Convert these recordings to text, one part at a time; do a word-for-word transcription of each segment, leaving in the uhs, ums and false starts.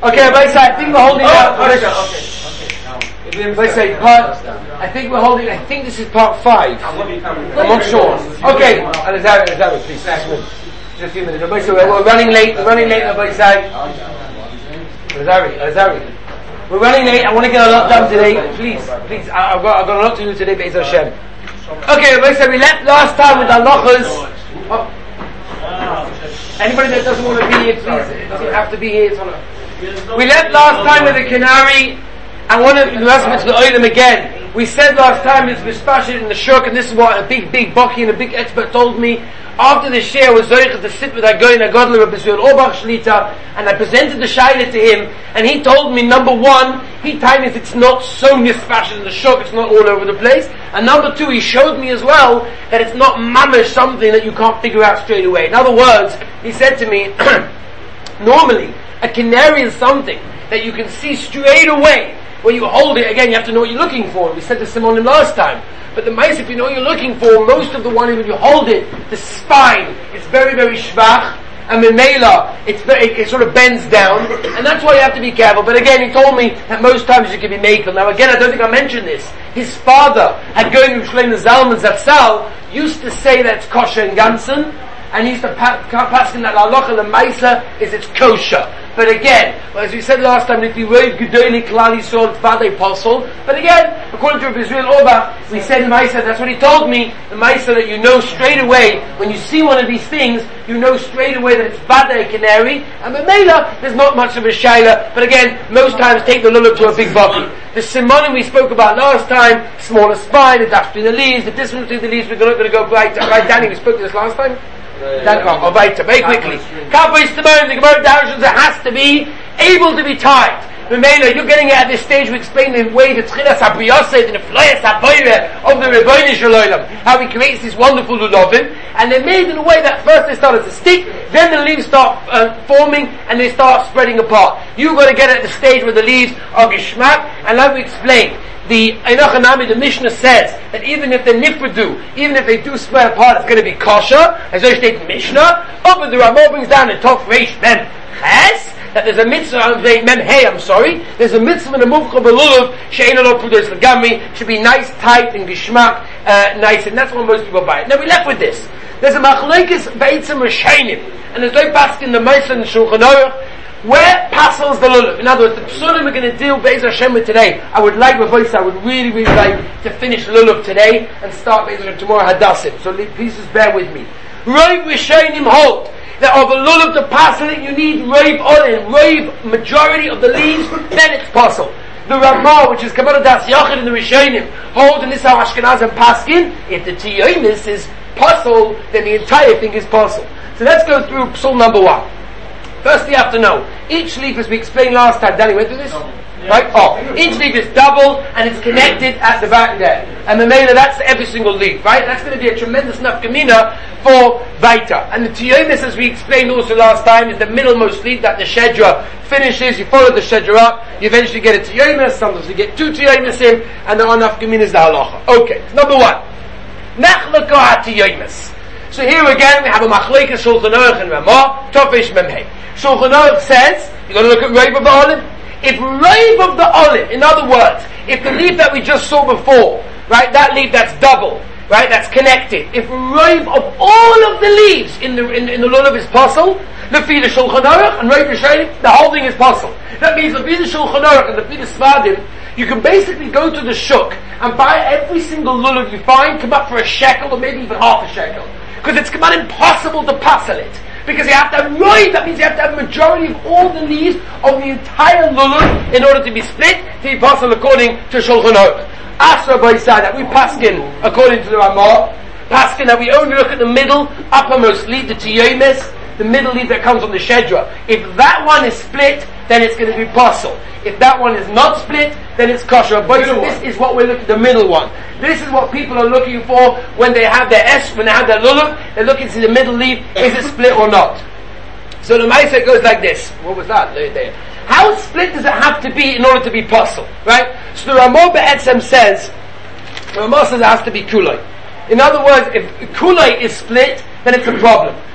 Okay, but I think we're holding oh, out. Okay, okay. okay. Let's say part. I think we're holding. I think this is part five. I'm not sure. Okay, Alazari, Alazari, please. Just a few minutes. So we're, we're running late. We're running late. Everybody say. Alazari, Alazari. We're running late. I want to get a lot done today. Please, please. I, I've got, I've got a lot to do today. Be'ez Hashem. Okay, everybody say we left last time with halachas. Oh. Anybody that doesn't want to be here, please. It doesn't have to be here. It's on a, we left last time with the canary. I want to ask the oilam again. We said last time it's Mispashit in the shuk, and this is what a big, big Baki and a big expert told me. After the share was Zoycha to sit with Agoyin Agodler Rabbi Zul Obach Shlita, and I presented the Shaila to him, and he told me, number one, he told me it's not so Mispashit in the shuk, it's not all over the place, and number two, he showed me as well that it's not mamish something that you can't figure out straight away. In other words, he said to me, normally, a canary is something that you can see straight away. When you hold it, again, you have to know what you're looking for. We said this to Simonim last time. But the mice, if you know what you're looking for, most of the one, when you hold it, the spine is very, very shvach, and the mela, it's very, it sort of bends down, and that's why you have to be careful. But again, he told me that most times you can be makel. Now again, I don't think I mentioned this. His father, had going to Shleim the Zalman Zatzal, used to say that it's kosher and ganzen, and he used to pass in that halacha, the maisa, is it's kosher. But again, well, as we said last time, if you read Gedoli Klal Yisrael, it's Vadei Posel. But again, according to Rabbi Zul Obach, we said Maisa, that's what he told me, the Maisa that you know straight away, when you see one of these things, you know straight away that it's Vadei Canary, and Mamela, there's not much of a Shaila, but again, most times take the lulav to a big body. The Simonim we spoke about last time, smaller spine, the dust between the leaves, the distance between the leaves, we're going to go right, right down, we spoke to this last time? That oh, weiter, very quickly. Kappa is the moment, the Gemara Darshans, it has to be able to be tied. Remember, you're getting it at this stage, we explain the way the Tchilas HaBriyoseh and the Floyas HaBoire of the Rebbeinu Shalom, how he creates this wonderful lulovim, and they're made in a way that first they start as a stick, then the leaves start uh, forming, and they start spreading apart. You've got to get at the stage where the leaves are Gishmak, and like we explained, the Einachanami, the Mishnah says that even if they're nifredu, even if they do spread apart, it's going to be kosher, as I state Mishnah. Oh, but the Ramah brings down in Tov Reish Mem Ches, that there's a mitzvah, Mem Hey, I'm sorry, there's a mitzvah in the Muvcha Belulav, She'en Alo Pudos L'Gamri, should be nice, tight, and Gishmak, uh, nice, and that's what most people buy it. Now we left with this. There's a Machlekes Beitzim Rishainim, and there's no pask in the Meiser and Shulchan Aruch, where passes the lulav. In other words, the psulim we're going to deal Be'ez Hashem with today. I would like, with voice, I would really, really like to finish lulav today and start Be'ez Hashem tomorrow Hadassim. So please just bear with me. Rov Rishonim hold that of a lulav to passel it, you need rov olin, rov majority of the leaves, then it's passel. The Ramah, which is Kabbalah Das Yachid in the Rishonim, hold in this how Ashkenaz and Paskin, if the Tiyonis is passel, then the entire thing is passel. So let's go through psul number one. First you have to know, each leaf, as we explained last time, Danny went through this? Yeah. Right? Oh, each leaf is double and it's connected at the back there. And the mela, that's every single leaf, right? That's going to be a tremendous nafkamina for Vaita. And the Tiyomis, as we explained also last time, is the middlemost leaf that the Shedra finishes. You follow the Shedra up, you eventually get a Tiyomis, sometimes you get two Tiyomis in, and the nafkamina is the halacha. Okay, number one. Nechlaka ha-Tiyomis. So here again we have a machlekes Shulchan Aruch and Ramah, Tofesh Memhei. Shulchan Aruch says, you've got to look at Rov of the olive. If Rov of the olive, in other words, if the leaf that we just saw before, right, that leaf that's double, right, that's connected, if Rov of all of the leaves in the in, in the lulav is possible, the feed of Shulchan Aruch and Rov Rishonim, the whole thing is possible. That means the feed of Shulchan Aruch and the feed of Svadim, you can basically go to the shuk and buy every single lulav you find, come up for a shekel or maybe even half a shekel. Because it's come out impossible to passel it. Because you have to have rov, that means you have to have a majority of all the leaves of the entire lulav in order to be split, to be passel according to Shulchan Aruch. Asra Baisai, that we paskin according to the Ramah, paskin that we only look at the middle, uppermost leaf, the Tiyomis, the middle leaf that comes on the Shedra. If that one is split, then it's going to be passel. If that one is not split, then it's kosher. But this is what we're looking at, the middle one. This is what people are looking for when they have their es, when they have their lulav, they're looking to see the middle leaf, is it split or not? So the Maisa goes like this. What was that? There. How split does it have to be in order to be possible? Right? So the Ramah Be'etzem says, the Ramah says it has to be kulai. In other words, if kulai is split, then it's a problem.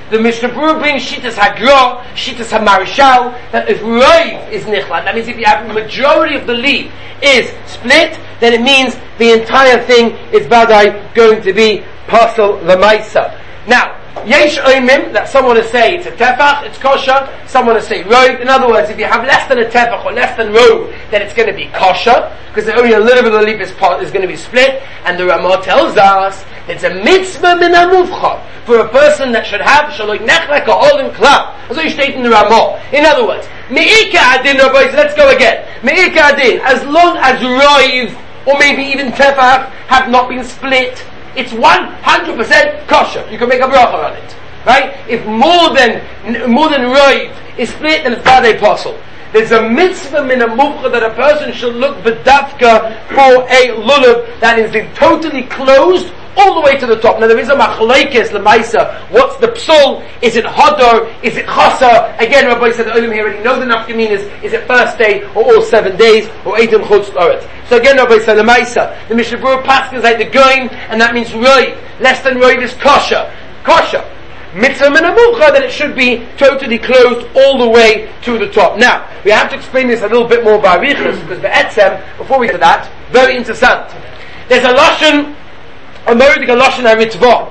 The Mishnah Berurah brings Shitas Hagra, Shitas HaMarishal, that if Roiv is Nichlat, that means if you have the majority of the leaf is split, then it means the entire thing is Badai going to be Pasal Lamaisa. Now, Yesh Oimim, that someone will say it's a tefach, it's kosher, someone will say rov. In other words, if you have less than a tefach or less than rov, then it's going to be kosher, because only a little bit of the leaf is, part, is going to be split, and the Ramah tells us it's a mitzvah min ha-muvcha, for a person that should have shaloi nechlek or olin klap. That's what you state in the Ramah. In other words, me'ika adin, let's go again. Me'ika adin, as long as rov, or maybe even tefach, have not been split, it's one hundred percent kosher. You can make a bracha on it, right? If more than more than roiv is split, then it's badei apostle. There's a mitzvah min ha-muvcha that a person should look bedavka for a lulav that is totally closed all the way to the top. Now there is a machlokes lemaisa. What's the psul? Is it hodor? Is it chasa? Again, Rabbi said the olim here already know the nafkamin is, is it first day or all seven days or eitim chutz loret. So again, Rabbi said lemaisa. The Mishnah Berurah passes like the goyim, and that means roiv. Less than roiv is kosher. Kosher. Mitzvah min ha-muvcha, then it should be totally closed all the way to the top. Now, we have to explain this a little bit more by Arichas, because be'etzem, before we get to that, very interesting. There's a lashon, a meridic lashon ha-mitzvah.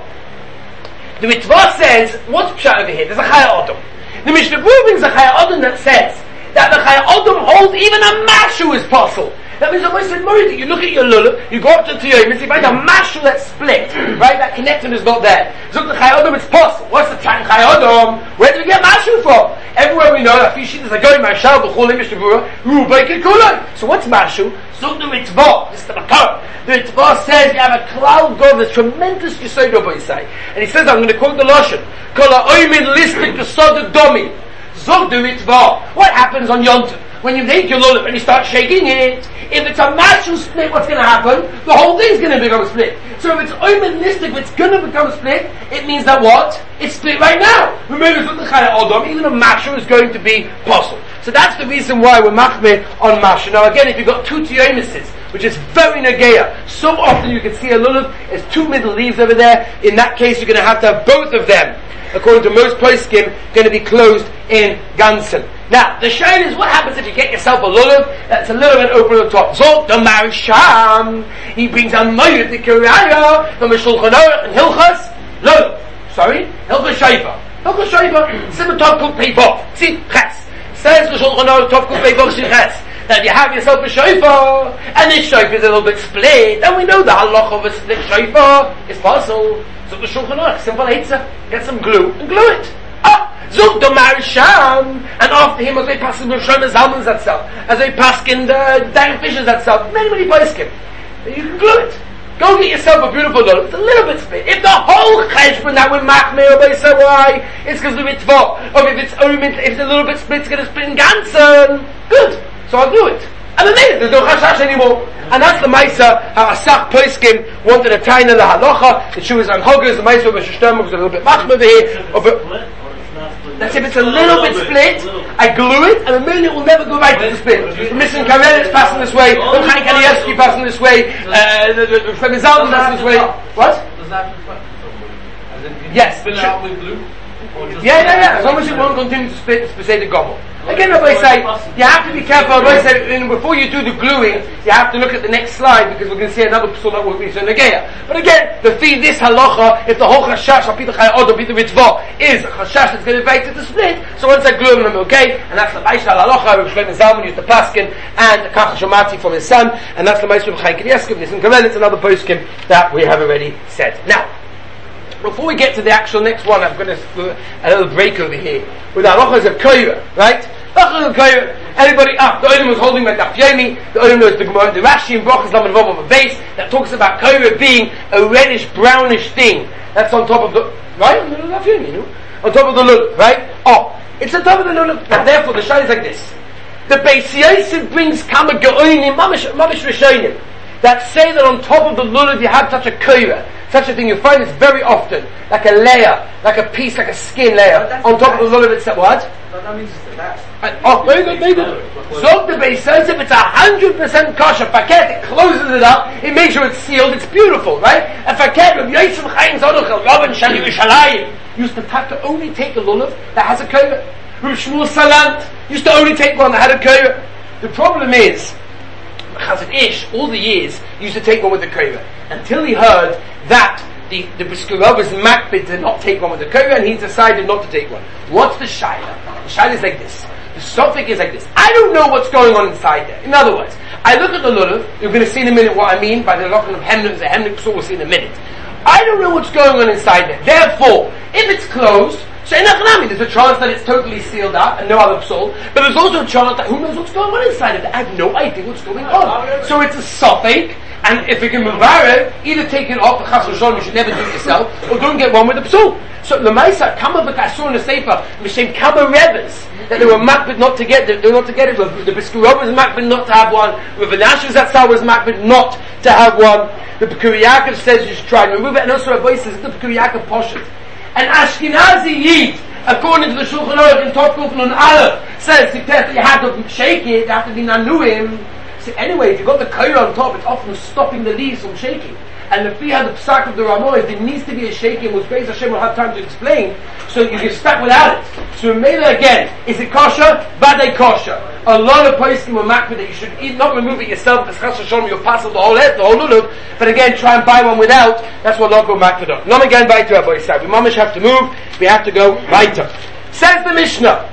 The mitzvah says, what's pshat over here? There's a chaya adam. The Mishnah Berurah brings a chaya adam that says that the chaya adam holds even a mashu is possible. That means I said, Murray, you look at your lulav, you go up to the Tiyom, you find a mashu that's split, right? That connection is not there. So the chayodom, it's possible. What's the time chayodom? Where do we get mashu from? Everywhere we know, a few sheets are going, Mashal, B'chol, Mishnah Berurah, Rubai, Kekulai. So what's mashu? So the mitzvah, this is the makar. The mitzvah says you have a cloud god, there's tremendous yisod over Yisai. And he says, I'm going to quote the Lashon, Kol ha'oimin listik t'sod domi. Zog the mitzvah. What happens on Yom Tov? When you take your lulav and you start shaking it, if it's a mashu split, what's going to happen? The whole thing's going to become a split. So if it's oimenistic, if it's going to become a split, it means that what? It's split right now. Remember, it's not the chaya odom, even a mashu is going to be possible. So that's the reason why we're machmir on mashu. Now again, if you've got two tiyomises, which is very nageya, so often you can see a lulav, there's two middle leaves over there, in that case you're going to have to have both of them, according to most poskim, going to be closed in ganzen. Now, the shayla is what happens if you get yourself a lulav that's a little bit open on top. Zot the Marisham, he brings a mayut the kiraya from the Shulchan Aruch and Hilchas lulav. Sorry, Hilchas Shaifa. Hilchas Shaifa, Simon Tov Kuf Pei See, Ches. Says the Shulchan Aruch Tov Kuf Pei See, Ches. That you have yourself a shofar, and this shofar is a little bit split, and we know the halach of a split shofar is possible. So the Shulchan Aruch, simple eitzah, get some glue and glue it. Ah, zog the Marisham, and after him as they pass in the Shomer Zalman's that self, as they pass in the Dang Fishes that self, many many poskim. You can glue it. Go get yourself a beautiful lulav. It's a little bit split. If the whole cheshbon that would machmir, they say why? It's because of the mitzvah. Or if it's only if it's a little bit split, it's going to split in ganzen. Good. So I'll do it. And then there's no chashash anymore. And that's the Maisa, how Asach Poiskim wanted a taina la halacha, the Shuas and Hoggers, the Maisa of Rosh Hashanah was a little bit machmir over here. Over, that's if it's a little bit split, I glue it, and the million will never go right to the split. The Mishnah Karel is passing this way, the Chaim Kanievsky passing this way, uh, the, the, the Femizal is passing this way. What? Does that reflect something? Yes. Split out with glue? Yeah, yeah, yeah. As long as it won't continue to split, it's beside the gobble. Again, Rabbi say, you have to be careful. Rabbi say, before you do the gluing, you have to look at the next slide, because we're going to see another psul that will be so negeya. But again, the feed this halacha, if the whole chashash, apita chaya odom, apita mitzvah, is a chashash that's going to invite it to split, so once I glue them, I'm okay, and that's the Maisha halacha, Rabbi Shlomo Zalman used the paskin, and Kach Shomati from his son, and that's the Maisha of Chaim Kanievsky, Nissen Karel, it's another poskim that we have already said. Now, before we get to the actual next one, I'm going to do a little break over here with the halachas of koira, right? Halachas of koira. Everybody, ah, the Olim was holding like Daf Yomi. The Olim knows the Gemara, the Rashi and Brachas Lamed Vav on the base that talks about koira being a reddish brownish thing that's on top of the right on the Daf Yomi, you know, on top of the lulav, right? Oh, it's on top of the lulav. Now, therefore, the shayla is like this: the Beis Yosef brings kama geonim, mamish mamish rishonim, that say that on top of the lulav you have such a koira. Such a thing you find this very often, like a layer, like a piece, like a skin layer on top of the lulav itself. What? But that means it's the best. Oh, very good, very good. Zog the Beis Yosef, it's a hundred percent kosher. Faket, it closes it up, it makes sure it's sealed, it's beautiful, right? And faket, Rabbi Yosef Chaim Zadoch El Rabban Shal Yerushalayim, used to have to only take a lulav that has a koyra. Rav Shmuel Salant used to only take one that had a koyra. The problem is, Chazon Ish, all the years, used to take one with the koyra, until he heard that the, the Briskerov's makbid did not take one with the koyra, and he decided not to take one. What's the shaila? The shaila is like this. The suffix is like this. I don't know what's going on inside there. In other words, I look at the lulav, you're going to see in a minute what I mean by the lock of hemnik, the hemnik, so we'll see in a minute. I don't know what's going on inside there. Therefore, if it's closed, so in Achanami, there's a chance that it's totally sealed up and no other psoul, but there's also a chance that who knows what's going on inside of it. I have no idea what's going on. So it's a suffix, and if you can mavare, either take it off the chas v'sholom, you should never do it yourself, or go and get one with the psoul. So the Maisa, Kama v'kasur in the Sefer, M'shem Kama Rebbes, that they were makbid not to get, they were not to get it. The Briskerov was makbid not to have one. Rav Menashe Zatzal was makbid not to have one. The B'kuri Yaakov says you should try and remove it, and also Rabbi says the B'kuri Yaakov poshet. An Ashkenazi Yid, according to the Shulchan Aruch in Top Kufan on Aleph, says the test that you have to shake it, you have to be nanuim. So anyway, if you've got the koyra on top, it's often stopping the leaves from shaking. And the fee had the psak of the Ramah is there needs to be a shaking, which Beis Hashem will have time to explain, so you get stuck without it. So Mela again, is it kosher? Badei kosher. A lot of poskim were makbid that you should eat, not remove it yourself, because chas v'sholom you'll pass on the whole head, the whole lulav, but again, try and buy one without, that's what lot go makbid on. Not again by to Rabbi Yisrael. We mamish have to move, we have to go weiter. Says the Mishnah,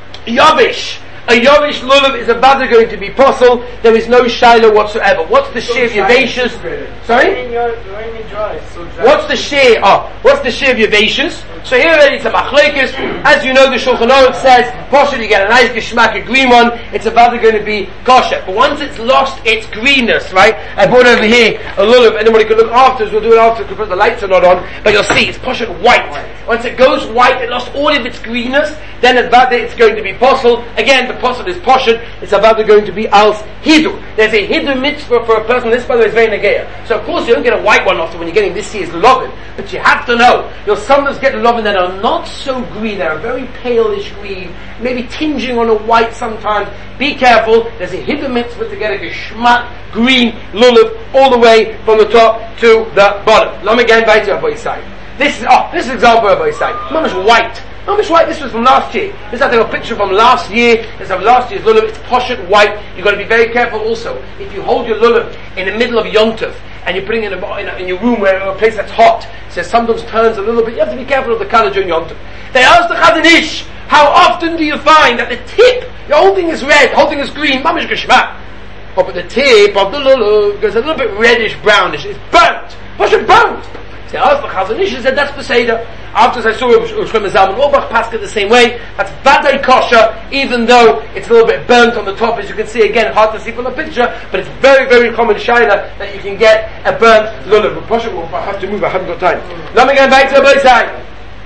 Yavish. A Yavish lulav is about to going to be possible. There is no shiloh whatsoever. What's the share of Yavashus? Sorry? What's the share? Oh, what's the share of Yavashus? So here already it's a machlekes. As you know, the Shulchan Aruch says, kosher, you get a nice geschmack, a green one, it's about to going to be kosher. But once it's lost its greenness, right? I brought over here a lulav, anybody can look afterwards, we'll do it after because the lights are not on, but you'll see, it's kosher white. Once it goes white, it lost all of its greenness, then at Vada it's going to be possible. Again, the possible is poshet, it's about to going to be als hidu. There's a hidu mitzvah for a person, this by the way is very negeya. So of course you don't get a white one after when you're getting this year's lovin, but you have to know, you'll sometimes get lovin that are not so green, they are very palish green, maybe tinging on a white sometimes. Be careful, there's a hidu mitzvah to get a geschmack green lulav all the way from the top to the bottom. Let me again back to Rabbi Yisai. This is, oh, this is an example of Rabbi Yisai. Mamash white. Mamash white, this was from last year. This is I think a picture from last year. This is of last year's lulav. It's poshet white. You've got to be very careful also. If you hold your lulav in the middle of Yom Tov, and you put it in, a, in, a, in your room where a place that's hot, so sometimes turns a little bit, you have to be careful of the color during Yom Tov. They asked the Chazon Ish, how often do you find that the tip, the whole thing is red, the whole thing is green, mamash geshmak, oh, but the tip of the lulav goes a little bit reddish, brownish, it's burnt. Poshet burnt. So I asked the Chazon Ish and said, that's Peseda. After I saw Shlomo Zalman Auerbach Pascha the same way, that's Vadei kosher, even though it's a little bit burnt on the top, as you can see again, hard to see from the picture, but it's very, very common shaila that you can get a burnt lulav. I have to move, I haven't got time. Let me go back to the base side.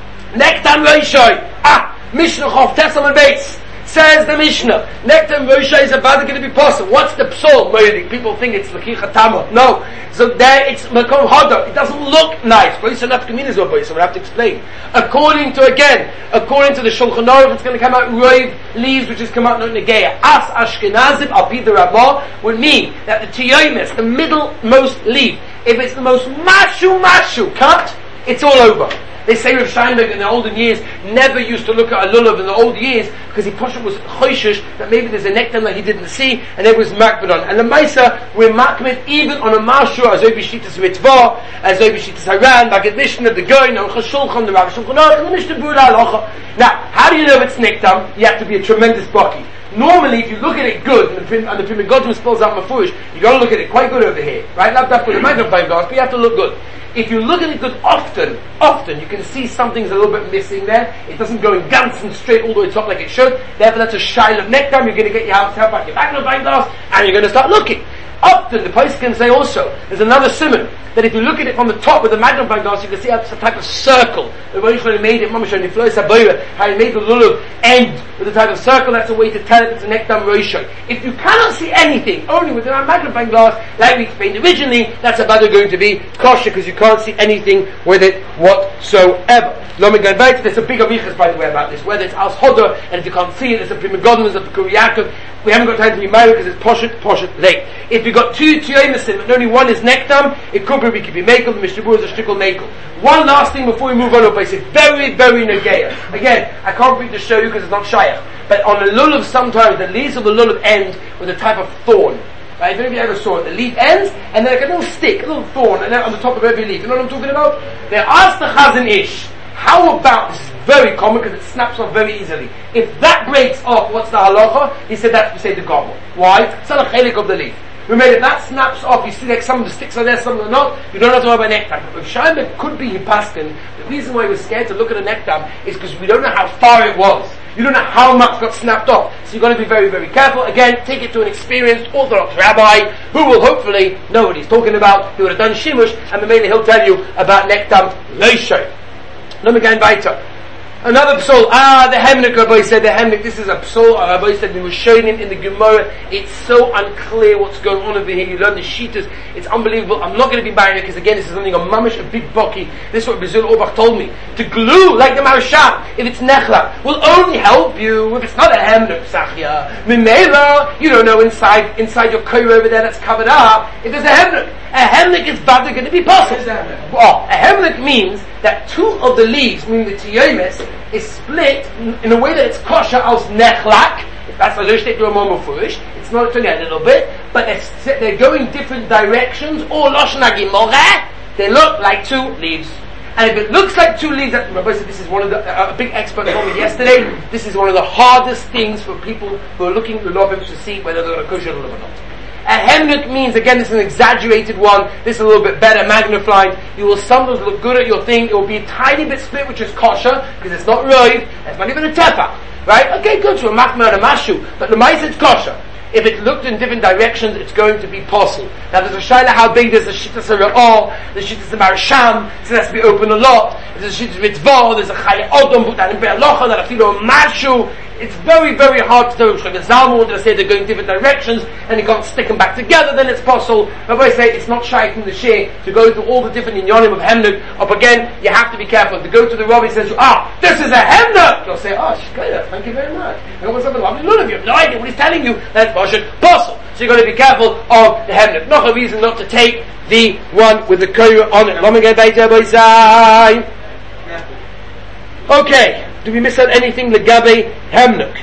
Nektam Roshoi. Ah, Mishnah Chof Tesam and Beis. Says the Mishnah, Nektam Roshoi is about to be possible. What's the psal? People think it's L'kicha Tama. No. So there it's Makom Hodo. It doesn't look nice. So we have to explain. According to, again, according to the Shulchan Aruch, it's going to come out roiv leaves, which is come out not negeya. As Ashkenazim, Alpi the Ramah, would mean that the tiyomis, the middlemost leaf, if it's the most mashu mashu cut, it's all over. They say Rav Steinberg in the olden years never used to look at a lulav in the old years because he pushed was choishish that maybe there's a nektar that he didn't see and it was makbid on. And the Maisa we're makbid even on a marshu as Obi Shitas Mitzvah, as Obi Shitas Haran, like a Mishnah, the Goyin, on Chashulchan, the Rav Shulchan Aruch, and the Mishnah Bura Halacha. Now, how do you know if it's nektar? You have to be a tremendous baki. Normally, if you look at it good, and the Prim, and the Pri Megadim spells out Mafurish, you got to look at it quite good over here, right? Not that for the magnifying glass, but you have to look good. If you look at it good often, often, you can see something's a little bit missing there. It doesn't go in ganz and straight all the way top like it should. Therefore, that's a shiloh of nektar. You're going to get your house help out your magnifying glass, and you're going to start looking. Often, the place can say also, there's another simon, that if you look at it from the top with the magnifying glass, you can see how it's a type of circle. The way he made it, Mamash and how he made the lulav end with a type of circle. That's a way to tell it it's a nektar roshoi. If you cannot see anything, only with a magnifying glass, like we explained originally, that's about going to be kosher because you can't see anything with it whatsoever. Lo me Ganvait, there's a big amichas, by the way, about this, whether it's Als Hodor, and if you can't see it, it's a Prima Godin, it's a Pekuri Yaakov. We haven't got time to be married because it's Poshet, Poshet, late. If we got two Tiyomisim, and only one is Nektam, it could be we could be Mekel, the Mishnah Berurah is a Shtikl Mekel. One last thing before we move on, I say, very, very Negeya. Again, I can't read to show you because it's not Shayach, but on a lulav sometimes, the leaves of the lulav end with a type of thorn. Right? If any of you ever saw it, the leaf ends, and then like a little stick, a little thorn, and then on the top of every leaf. You know what I'm talking about? They asked the Chazon Ish, how about, this is very common because it snaps off very easily. If that breaks off, what's the halacha? He said that's to say the gobble. Why? It's not a chelik of the leaf. Remember, if that snaps off, you see like some of the sticks are there, some are not, you don't have to worry about nektam. If Shaimek could be Hipaskin, the reason why we're scared to look at a nektam is because we don't know how far it was. You don't know how much got snapped off. So you've got to be very, very careful. Again, take it to an experienced Orthodox rabbi who will hopefully know what he's talking about. He would have done shimush, and maybe he'll tell you about nektam leishay. Let me go weiter. Another psal, ah, the Hemnik, Rabbi said, the Hemnik, this is a psal, Rabbi said, we were showing in the Gemara, it's so unclear what's going on over here, you learn the Shitas, it's unbelievable. I'm not going to be buying it, because again, this is something, a mamish, a big bucky, this is what Bezul Orbach told me, to glue, like the Marasham, if it's Nechla, will only help you, if it's not a Hemnik, Sachya, Mimela, you don't know inside, inside your koyer over there that's covered up, if there's a Hemnik, a Hemnik is badly going to be possible. Well, a Hemnik means that two of the leaves, meaning the Tiyomis, is split in a way that it's kosher als nechlak. That's a little to a moment foolish. It's not only a little bit, but they're, they're going different directions. Or loshon hagimoreh, they look like two leaves. And if it looks like two leaves, that Rabbi said this is one of the uh, a big expert told me yesterday. This is one of the hardest things for people who are looking to love him to see whether they're going to kosher or not. A hemnik means, again, this is an exaggerated one, this is a little bit better, magnified. You will sometimes look good at your thing, it will be a tiny bit split, which is kosher, because it's not roiv, it's not even a tefa. Right? Okay, good, to a machmer and a mashu, but the mice it's kosher. If it looked in different directions, it's going to be possible. Now there's a shayla how big there's a shittas a the shittas a marasham, so it has to be open a lot. There's a shittas mitzvah, there's a chaye odom, but that in be'alocha, that a filo mashu. It's very, very hard to tell. If Zalman wanted to say they're going different directions and you can't stick them back together, then it's possible. But I say it's not shy from the share to go through all the different inyanim of hemnuk. Up again, you have to be careful. To go to the rabbi, he says, ah, this is a hemnuk. You'll say, oh, shkaya, thank you very much. And what's up with lovely lulav? You have no idea what he's telling you. That's possible. So you've got to be careful of the hemnuk. Not a reason not to take the one with the koyer on it. Let me get back to Rabbi. Okay. Do we miss out anything? Legabe hemnuk.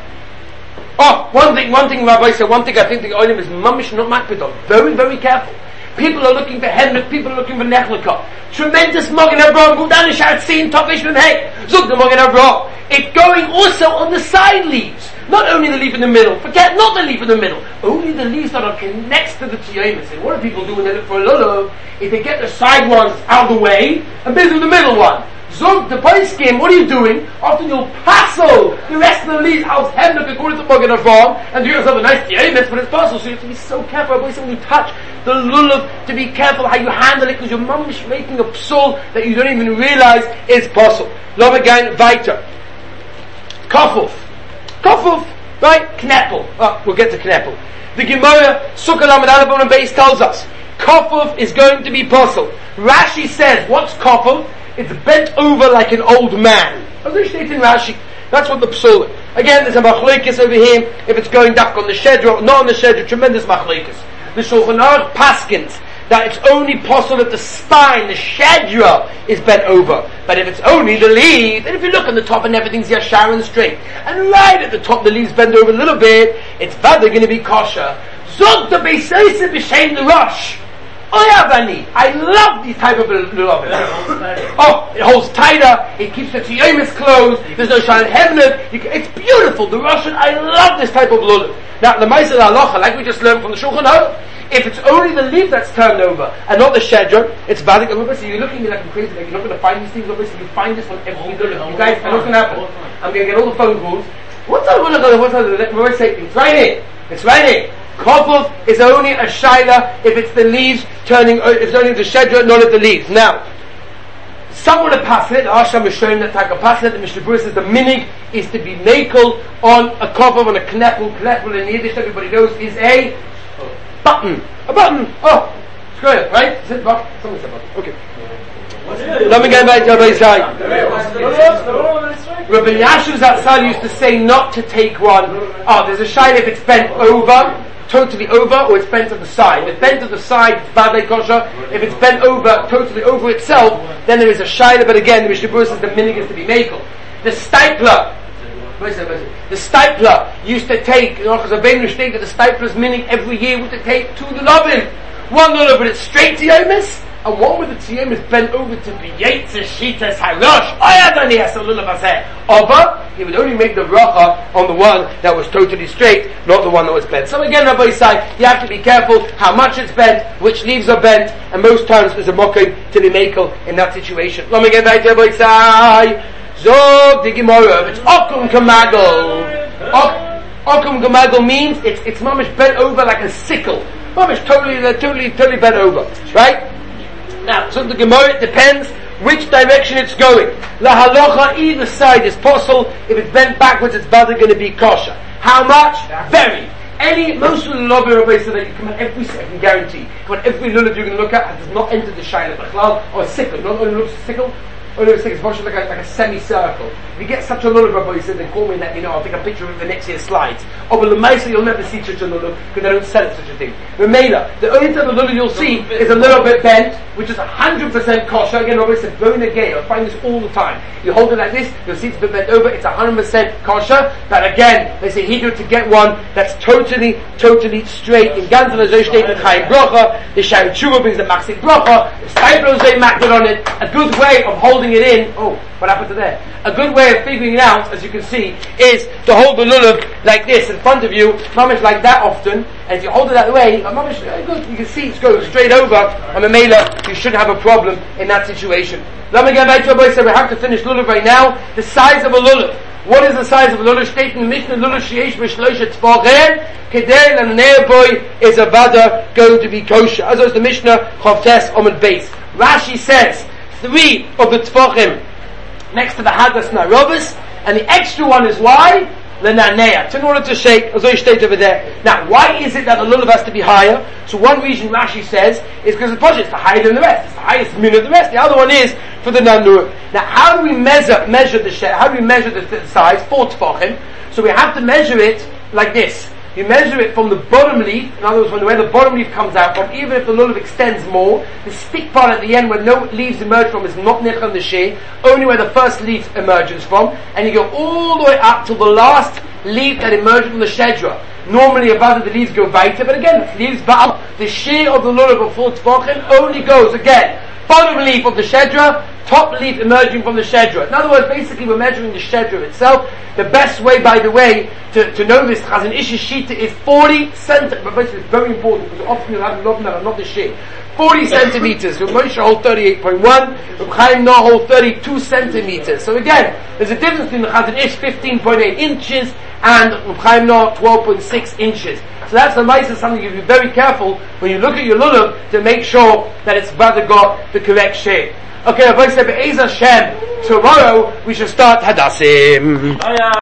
Oh, one thing, one thing, Rabbi said, one thing I think the olim is mamish not makpidon. Very, very careful. People are looking for hemnuk, people are looking for nechlaka. Tremendous Magen Avraham, go down and shout, seen Topish from Hey. Zug the Magen Avraham. It's going also on the side leaves. Not only the leaf in the middle, forget not the leaf in the middle, only the leaves that are next to the tiyomis. And what do people do when they look for a lulav? If they get the side ones out of the way, and busy with the middle one. Zog the Paiskim, what are you doing? Often you'll passel the rest of the leaves out hemnuk according to Magen Avraham, and do yourself a nice tiyomis, but it's possible, so you have to be so careful about when you touch the lulav, to be careful how you handle it, because your mum is making a psul that you don't even realize is possible. Love again, weiter. Kafuf. Kafuf, right? Kneppel. Oh, we'll get to Kneppel. The Gemara, Sukkah Lamed Aleph and Beis tells us, Kafuf is going to be possible. Rashi says, what's Kafuf? It's bent over like an old man. As they state in Rashi, that's what the psul is. Again, there's a machlekes over here, if it's going back on the shedra, not on the shedra, tremendous machlekes. The Shulchan Aruch paskins that it's only possible if the spine, the shedra, is bent over. But if it's only the leaves, and if you look on the top and everything's yashar and straight, and right at the top the leaves bend over a little bit, it's rather going to be kosher. Zog the beisayse b'shem the rush. I love these type of lulav. Oh, it holds tighter, it keeps the tiyomis closed, there's no shine hemnuk, it's beautiful, the Russian, I love this type of lulav. Now, the Ma'aseh Halacha, like we just learned from the Shulchan Aruch, if it's only the leaf that's turned over, and not the shedra, it's basic. Obviously, you're looking at me like I'm crazy, like you're not going to find these things, obviously you find this on every lulav. You guys, what's going to happen? I'm going to get all the phone calls. What's that lulav? What's that lulav? It's right here. It's right here. Kafuf is only a shaila if it's the leaves turning, if it's only the shedra, not if the leaves. Now, someone to pass it, the Asham is showing that type of pass it, the Mishnah Berurah says the minig is to be nakel on a kafuf, on a kneppel. Kneppel in Yiddish, everybody knows, is a button. A button. Oh, screw it, right? Is it button? Someone said button. Okay. Let me get back to Rabbi Yisai. Rabbi Yashuv Zatzal used to say not to take one. Oh, there's a shayla if it's bent over, totally over, or it's bent to the side. If it's bent to the side, it's badly kosher. If it's bent over, totally over itself, then there is a shayla. But again, the Mishnah Berurah says the minig is to be makel. The stipler. The stipler used to take, you know, because Rabbeinu stated that the stipler's minig every year was to take two lulavim. One lulav with it straight to Yomis, and one with the Tziyom bent over to be Yetzes Shitas Harosh. Oyadani has a lulav aseh. Over, he would only make the bracha on the one that was totally straight, not the one that was bent. So again, Rabbi Yisai, you have to be careful how much it's bent, which leaves are bent, and most times there's a mokim to be makel in that situation. Let me get back to Rabbi Yisai. Zog the Gemara, it's Okum Kamagel. Okum Kamagel means it's it's mamish bent over like a sickle. Mamish totally, totally, totally bent over. Right? Now, so the Gemara, it depends which direction it's going. La halacha, either side is possible. If it's bent backwards, it's better going to be kosher. How much? Very. Any, most of the lobby rabbis say that you come on every, I can guarantee, come on every lulav you're going to look at, it does not enter the shayla b'chlal, or a sickle, not only looks a sickle, only looks like it's like a, like a semicircle. If you get such a lulav rabbi, then call me and let me know, I'll take a picture of it for next year's slides. Or but the Lemaisa, you'll never see such a lulav, because they don't sell it such a thing. Remela, the only type of lulav you'll see is a little bit bent, which is one hundred percent kosher. Again, rabbi said, very negay, I find this all the time. You hold it like this, you'll see it's a bit bent over, it's one hundred percent kosher, but again, they say here to get one that's totally, totally straight. In Ganzel Azoy State with Chaim Bracha, the Shaim Tshuva brings the Maxik Bracha, the Stiplos they macted on it. A good way of holding it in, oh, what happened to there? A good way of figuring it out, as you can see, is to hold the lulav like this in front of you, mamish like that often, and if you hold it that way, mamish, good, you can see it's going straight over, and Mamela, you shouldn't have a problem in that situation. Let me get back to Rabbi said we have to finish lulav right now. The size of a lulav. What is the size of a lulav? State in the Mishnah, lulav sheyesh b'shloisha tfachim, kedei l'nei boy is a vada going to be kosher. As is the Mishnah, Chavtes Omid Beis. Rashi says, three of the tfachim next to the Hadas Narobis, and the extra one is why? The Nanea, in order to shake, as I state over there. Now, why is it that the lulav has to be higher? So one reason Rashi says is because the project is higher than the rest. It's the highest min of the rest. The other one is for the Nanur. Now, how do we measure measure the sh- how do we measure the, the size? Four tefachim. So we have to measure it like this. You measure it from the bottom leaf, in other words, from where the bottom leaf comes out from, even if the lulav extends more, the stick part at the end where no leaves emerge from is not nechal nesheh, only where the first leaf emerges from, and you go all the way up till the last leaf that emerges from the shedra. Normally above the leaves go weiter, but again, the leaves bottom, the shear of the lulav of full tefachim only goes, again, bottom leaf of the shedra, top leaf emerging from the shedra. In other words, basically we're measuring the shedra itself. The best way, by the way, to, to know this Chazon Ish's shita is forty centimeters. But basically it's very important, because often you'll have a lot of not the shear. forty centimeters. Rav Moshe hold thirty-eight point one, Rav Chaim Nah hold thirty-two centimeters. So again, there's a difference between the Chazon Ish fifteen point eight inches and Rav Chaim Nah twelve point six inches. So that's the mice, something you have to be very careful when you look at your lulav to make sure that it's rather got the correct shape. Okay, Rabbi said, Be'ez Hashem, tomorrow we should start Hadassim.